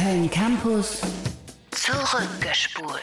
Köln Campus zurückgespult.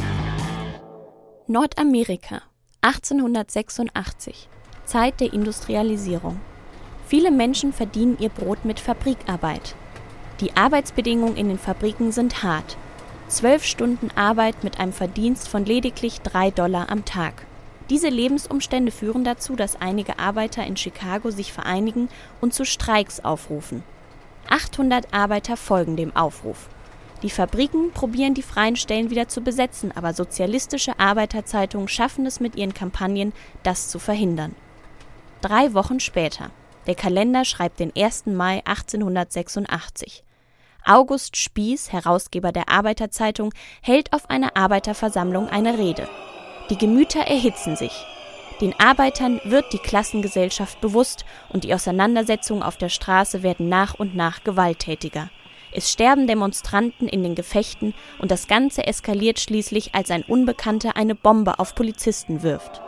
Nordamerika, 1886, Zeit der Industrialisierung. Viele Menschen verdienen ihr Brot mit Fabrikarbeit. Die Arbeitsbedingungen in den Fabriken sind hart. 12 Stunden Arbeit mit einem Verdienst von lediglich $3 am Tag. Diese Lebensumstände führen dazu, dass einige Arbeiter in Chicago sich vereinigen und zu Streiks aufrufen. 800 Arbeiter folgen dem Aufruf. Die Fabriken probieren die freien Stellen wieder zu besetzen, aber sozialistische Arbeiterzeitungen schaffen es mit ihren Kampagnen, das zu verhindern. 3 Wochen später. Der Kalender schreibt den 1. Mai 1886. August Spieß, Herausgeber der Arbeiterzeitung, hält auf einer Arbeiterversammlung eine Rede. Die Gemüter erhitzen sich. Den Arbeitern wird die Klassengesellschaft bewusst und die Auseinandersetzungen auf der Straße werden nach und nach gewalttätiger. Es sterben Demonstranten in den Gefechten und das Ganze eskaliert schließlich, als ein Unbekannter eine Bombe auf Polizisten wirft.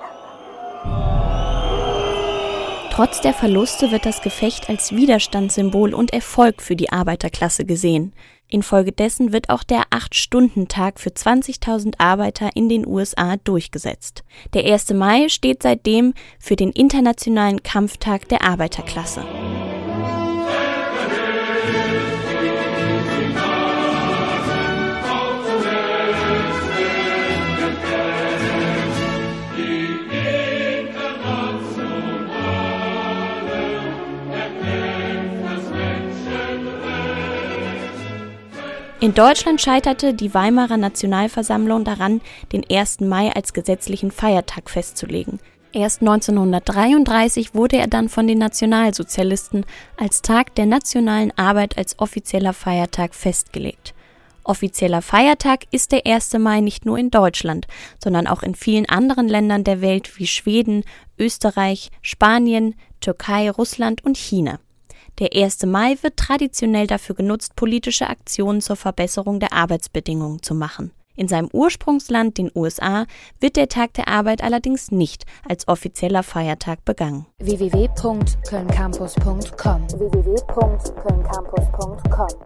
Trotz der Verluste wird das Gefecht als Widerstandssymbol und Erfolg für die Arbeiterklasse gesehen. Infolgedessen wird auch der 8-Stunden-Tag für 20.000 Arbeiter in den USA durchgesetzt. Der 1. Mai steht seitdem für den Internationalen Kampftag der Arbeiterklasse. In Deutschland scheiterte die Weimarer Nationalversammlung daran, den 1. Mai als gesetzlichen Feiertag festzulegen. Erst 1933 wurde er dann von den Nationalsozialisten als Tag der nationalen Arbeit als offizieller Feiertag festgelegt. Offizieller Feiertag ist der 1. Mai nicht nur in Deutschland, sondern auch in vielen anderen Ländern der Welt wie Schweden, Österreich, Spanien, Türkei, Russland und China. Der 1. Mai wird traditionell dafür genutzt, politische Aktionen zur Verbesserung der Arbeitsbedingungen zu machen. In seinem Ursprungsland, den USA, wird der Tag der Arbeit allerdings nicht als offizieller Feiertag begangen. www.kölncampus.com